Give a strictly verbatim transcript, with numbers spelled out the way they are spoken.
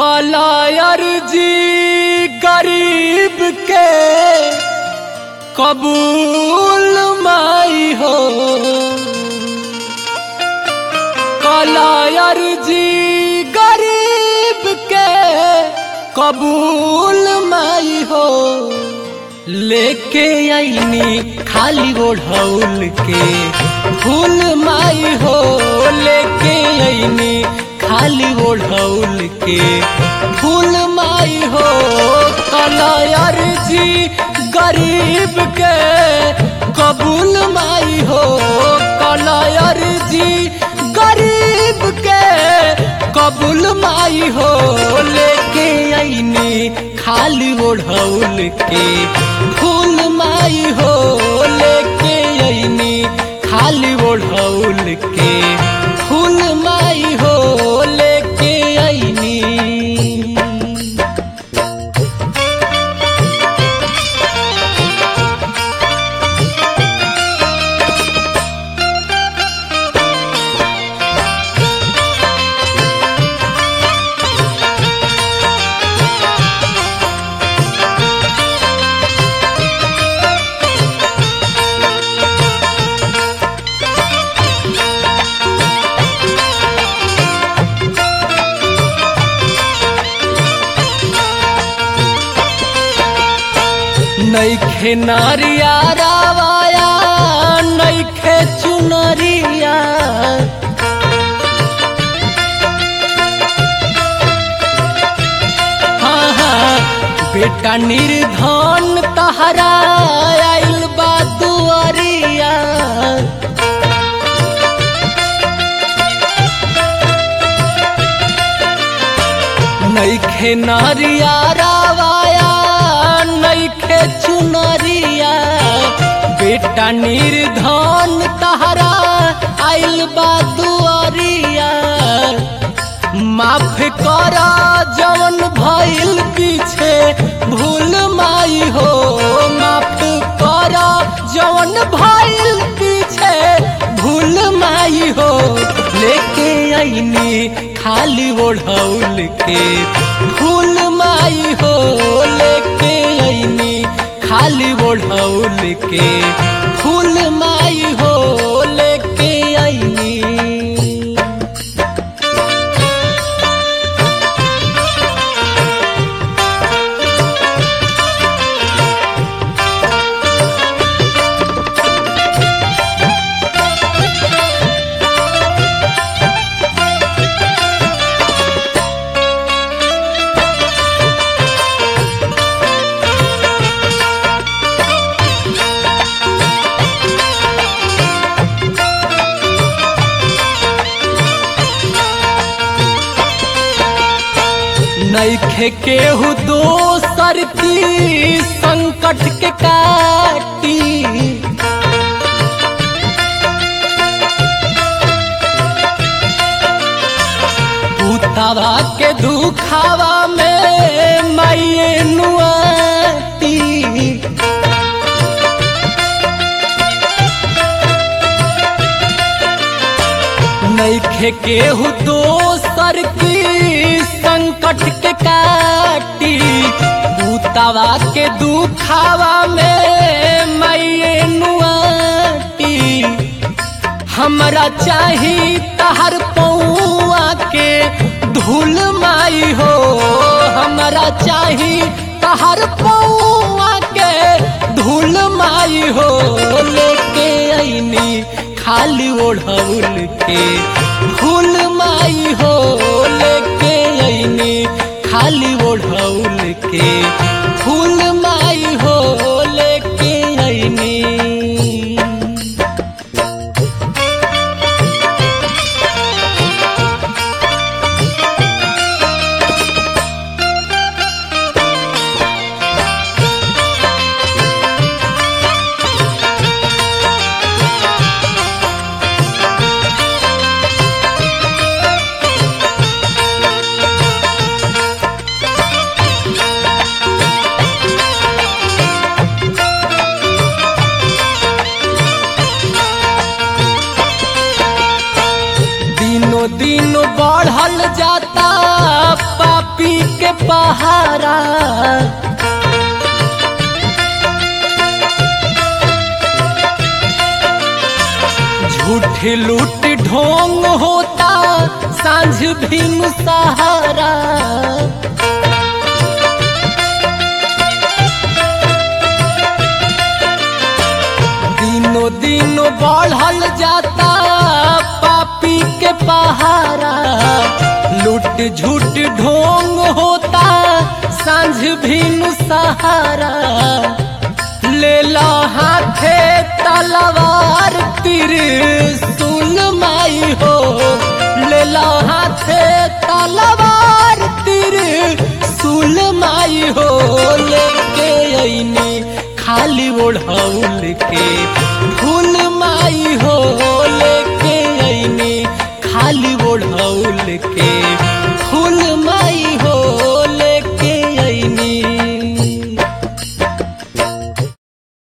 कालायर जी गरीब के कबूल माई हो। कालायर जी गरीब के कबूल माई हो। लेके आईनी खाली ओढ़ौल के फूल माई हो। लेके आईनी खाली ओढ़ौल के फूल माई हो। कालायर जी गरीब के कबूल माई हो। कालायर जी गरीब के कबूल माई हो। लेके आईनी खाली ओढ़ौल के फूल माई हो। लेके आईनी खाली ओढ़ौल के फूल माई हो। लेके आईनी नईखे नारिया रावाया नईखे चुनरिया। हाँ हाँ बेटा निर्धन तहरा आइल बा दुआरिया। नईखे नारिया रावाया नईखे चुनरिया। बेटा निर्धन तहरा आइल बा दुआरिया। माफ करा जवन भइल पीछे भूल माई हो। माफ करा जवन भइल पीछे भूल माई हो। लेके आईनी खाली ओढ़ौल के फूल माई हो। लेके आईनी खाली ओढ़ौल के फूल माई हो। लेके आईनी नईखे केहू दोसर की संकट के काटी। पुतवा के दुखावा में माये नुआती। नईखे केहू दोसर की संकट के काटी। पुतवा के दुखावा में माये नुआती। हमरा चाही तहर पौआ के धूल माई हो। हमरा चाही तहर पौआ के धूल माई हो। लेके आईनी खाली ओढ़ौल के फूल माई हो। लेके आईनी खाली ओढ़ौल के फूल माई हो। लेके आईनी के पहारा। झूठ लूट ढोंग होता सांझ भीम सहारा। दिनों दिनों बढ़ल जाता पापी के पहारा। लूट झूठ ढोंग होता सांझ भीम सहारा। ले ला हाथे तलवार त्रिशूल माई हो। ले ला हाथे तलवार त्रिशूल माई हो। लेके अइनी खाली ओढ़ाऊ